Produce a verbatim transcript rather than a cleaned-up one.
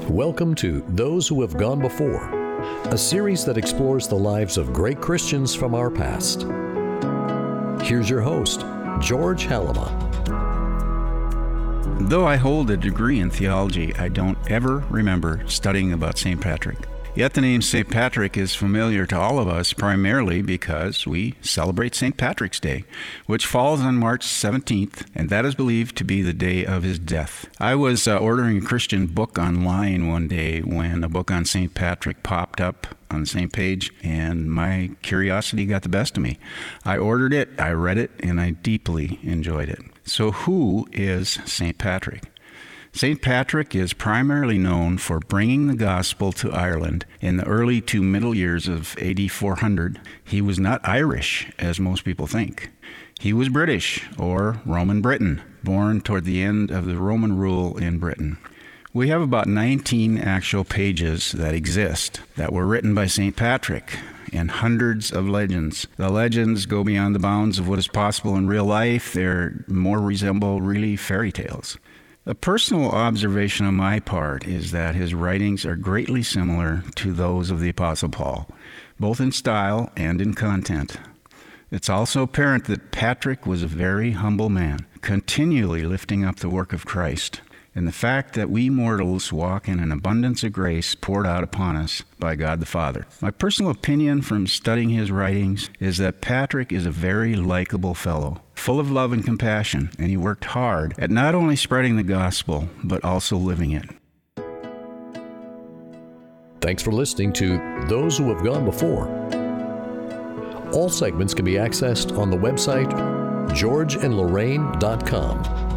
Welcome to Those Who Have Gone Before, a series that explores the lives of great Christians from our past. Here's your host, George Halama. Though I hold a degree in theology, I don't ever remember studying about Saint Patrick. Yet the name Saint Patrick is familiar to all of us primarily because we celebrate Saint Patrick's Day, which falls on March seventeenth, and that is believed to be the day of his death. I was uh, ordering a Christian book online one day when a book on Saint Patrick popped up on the same page, and my curiosity got the best of me. I ordered it, I read it, and I deeply enjoyed it. So who is Saint Patrick? Saint Patrick is primarily known for bringing the gospel to Ireland in the early to middle years of A D four hundred. He was not Irish, as most people think. He was British, or Roman Briton, born toward the end of the Roman rule in Britain. We have about nineteen actual pages that exist that were written by Saint Patrick, and hundreds of legends. The legends go beyond the bounds of what is possible in real life. They more resemble really fairy tales. A personal observation on my part is that his writings are greatly similar to those of the Apostle Paul, both in style and in content. It's also apparent that Patrick was a very humble man, continually lifting up the work of Christ, and the fact that we mortals walk in an abundance of grace poured out upon us by God the Father. My personal opinion from studying his writings is that Patrick is a very likable fellow, full of love and compassion, and he worked hard at not only spreading the gospel, but also living it. Thanks for listening to Those Who Have Gone Before. All segments can be accessed on the website george and lorraine dot com.